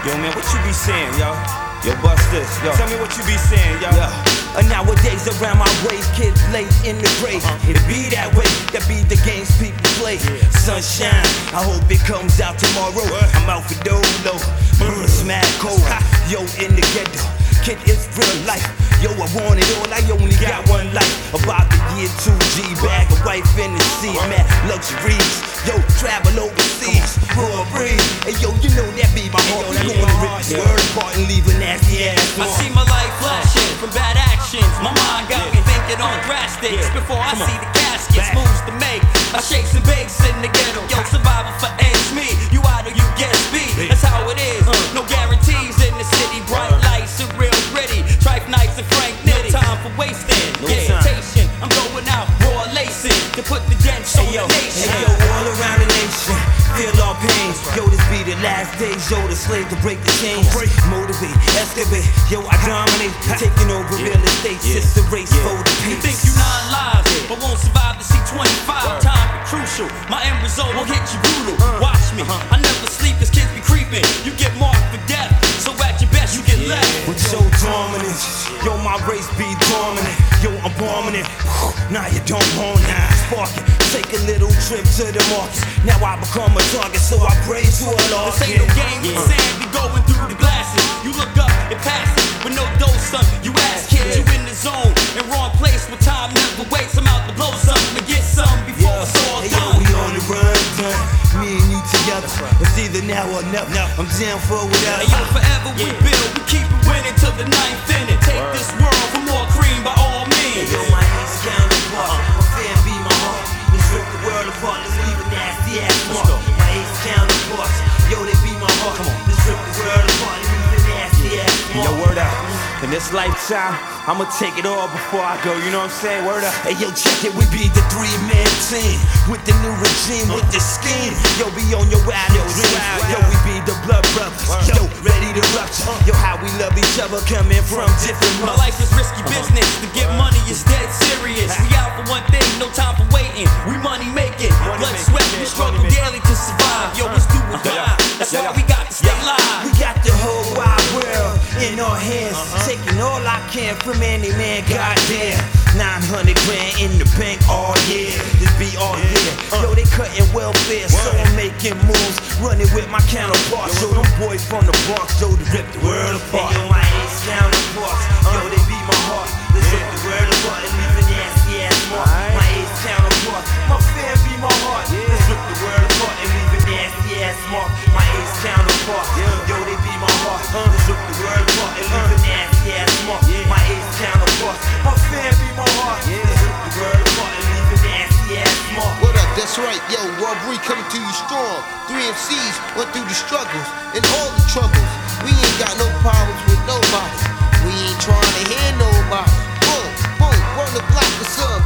Yo, man, what you be saying, yo? Yo, bust this, yo. Tell me what you be saying, yo. Nowadays around my waist, kids late in the grave. It be that way, that be the games people play. Sunshine, I hope it comes out tomorrow. I'm out for Dolo, Bruce mad cold. Yo, in the ghetto, kid, it's real life. Yo, I want it all, I only got one life. About the year 2G, bag a wife in the sea, man, luxuries. Yo, travel overseas, raw breeze. Hey, yo, you know that be my heart. We gonna rip this world apart and leave a nasty ass. I see my life flashing from bad actions. My mind got me thinking on drastics. Before I see the caskets, moves to make. I shake some bakes in the ghetto. Yo, survival for ends me. You out or you get speed. That's how it is. No guarantees in the city. Bright lights and real gritty. Trife nights and Frank Nitty. No time for wasting. Irritation. I'm going out raw lacing to put the dent on the nation. Hey, yo, all around the nation, feel all pains. Yo, this be the last days. Yo, the slave to break the chains. Motivate, excavate. Yo, I dominate. Taking over real estate. It's the race for the peace. You think you 9 lives, but won't survive to see 25. Time be crucial. My end result will hit you brutal. Watch me. I never sleep cause kids be creeping. You get marked for death. So at your best you get left. With so dominant, yo, my race be dominant. Yo, I'm bombing it. Now you don't want it. Spark it. Take a little trip to the market. Now I become a target, so I pray to a Lord. This ain't no game with sand. Be going through the glasses. You look up and pass it with no dose, son. You ass kids, you in the zone in wrong place where time never waits. I'm out to blow something to get some before it's all Hey, done. yo, we on the run, done. Me and you together. It's either now or never. I'm down for whatever. Hey, yo, forever we build. We keep it winning till the 9th inning. Take this world for more cream by all means. Yo, my ace counterpart, my fan be my heart. Let's rip the world apart, let's leave a nasty ass mark. My ace counterparts, yo, they be my heart. Let's rip the world apart and leave a nasty ass mark. Yo, word up. In this lifetime, I'ma take it all before I go, you know what I'm saying? Word up. Hey, yo, check it, we be the 3-man team. With the new regime, with the scheme. Yo, be on your wildest dreams. Yo, we be the blood brothers. Yo, ready to rupture. Yo, how we love each other, coming from different My mothers. life is risky business. To get money is dead serious. We out for one thing, no time for waiting. We money making, blood, sweat. We struggle daily to survive. Yo, it's do or die. That's why we got to stay live. We got the whole wide world in our hands. Taking all I can from any man, goddamn. 900 grand in the bank all year. This be all year. Yo, they cutting welfare, so I'm making moves. Running with my counterparts. Yo, them boys from the Bronx, yo, to rip the world apart. Hey, yo, my ace counterparts. Yo, they be my heart. Let's rip the world apart and leave a nasty ass mark. My ace counterparts. My fan be my heart. Let's rip the world apart and leave a nasty ass mark. My ace counterparts. Yo, they be my heart. Let's rip the world apart and leave a nasty ass mark. My ace counterparts. My fan be my heart. Let's rip the world apart and leave a nasty ass mark. What up? That's right, yo, Robbery coming to you strong. 3 MCs went through the struggles and all the troubles. We ain't got no problems with nobody. We ain't trying to hear nobody. Boom, boom, run the block, what's up?